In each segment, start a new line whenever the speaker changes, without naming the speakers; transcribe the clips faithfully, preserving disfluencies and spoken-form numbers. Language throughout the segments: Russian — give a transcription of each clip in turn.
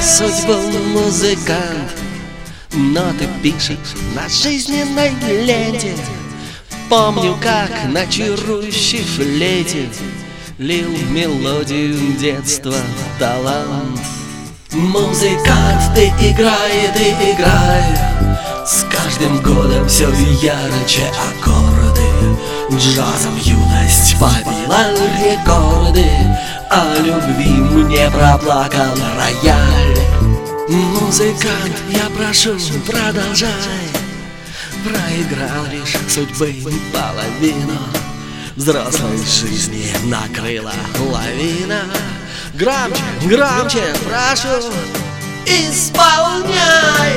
судьбу музыкант, ноты пишет на жизненной ленте. Помню, как на чарующей флейте лил мелодию детства талант. Музыкант, ты играй, ты играй, с каждым годом все ярче аккорды. Джазом юность побила рекорды, о любви мне проплакал рояль. Музыкант, я прошу, продолжай. Проиграл лишь судьбы половину, взрослой жизни накрыла лавина. Громче, громче, прошу, исполняй.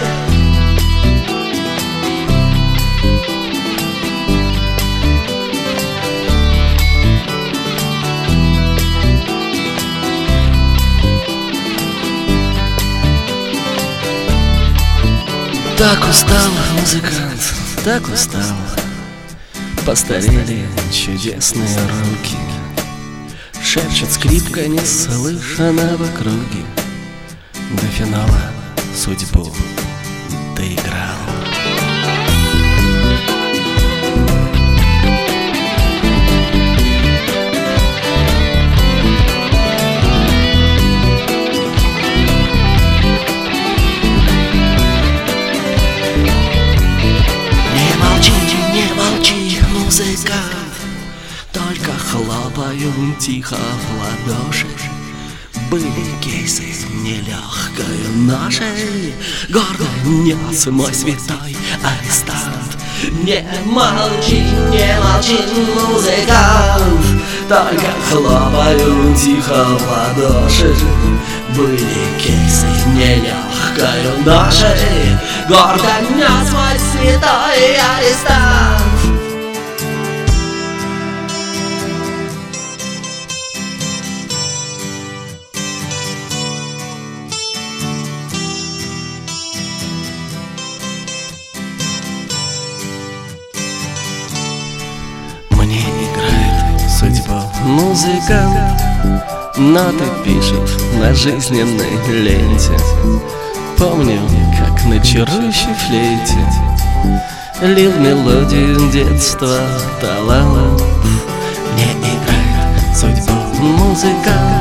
Так устал музыкант, так устал. Постарели чудесные руки, шепчет скрипка неслышно в округе. До финала судьбу доиграл. Музыкант, только хлопаю тихо в ладоши. Были кейсы нелегкой ношей, гордо нес мой святой арестант. Не молчи, не молчи, музыкант, только хлопаю тихо в ладоши. Были кейсы нелегкой ношей, гордо нес мой святой арестант. Мне играет судьба музыкант, ноты пишет на жизненной ленте. Помню, как на чарующей флейте лил мелодию детства талант. Мне играет судьба музыкант,